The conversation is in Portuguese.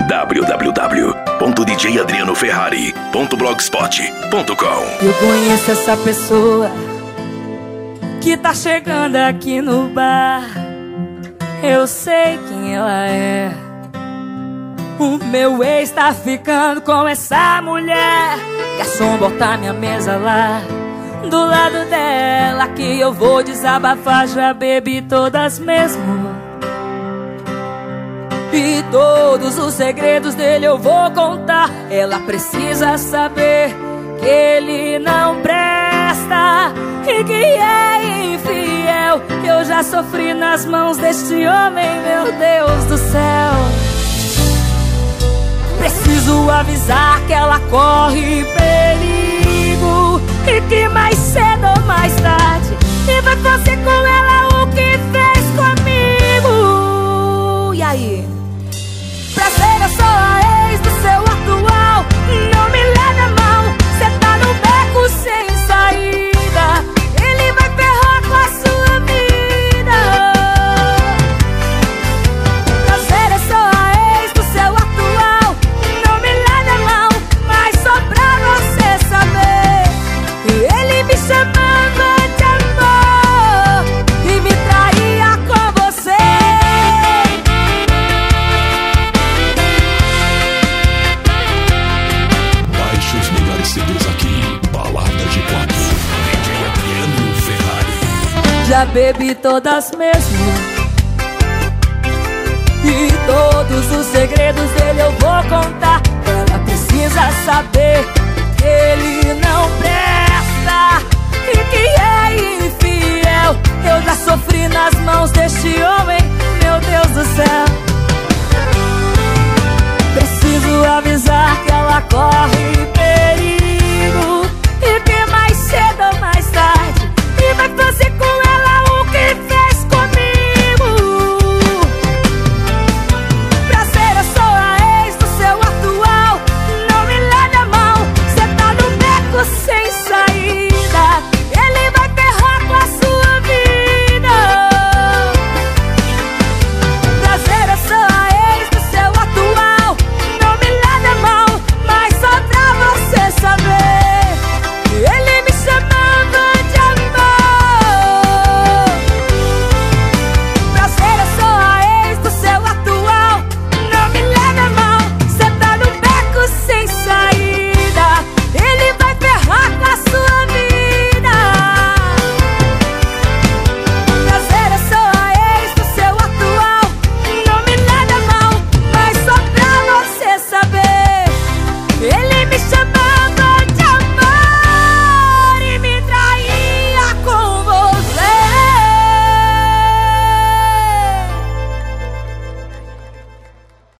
www.djadrianoferrari.blogspot.com. Eu conheço essa pessoa que tá chegando aqui no bar. Eu sei quem ela é. O meu ex tá ficando com essa mulher. Garçom, botar minha mesa lá do lado dela, que eu vou desabafar. Já bebi todas mesmo, e todos os segredos dele eu vou contar. Ela precisa saber que ele não presta e que é infiel. Eu já sofri nas mãos deste homem, meu Deus do céu. Preciso avisar que ela corre perigo, e que mais cedo ou mais tarde ele vai fazer com ela o que fez comigo. E aí? Prazer, eu sou a ex do seu atual. Não me leve a mão, cê tá no beco sem saída. Ele vai ferrar com a sua vida. Prazer, eu sou a ex do seu atual. Não me leve a mão, mas só pra você saber, ele me chamava de amor e me traía com você. Baixe os melhores CDs aqui, Balada de Quatro, DJ Adriano Ferrari. Já bebi todas mesmo, e todos os segredos dele eu vou contar. Ela precisa saber que ele não presta e que é infiel. Eu já sofri nas mãos deste homem, meu Deus do céu.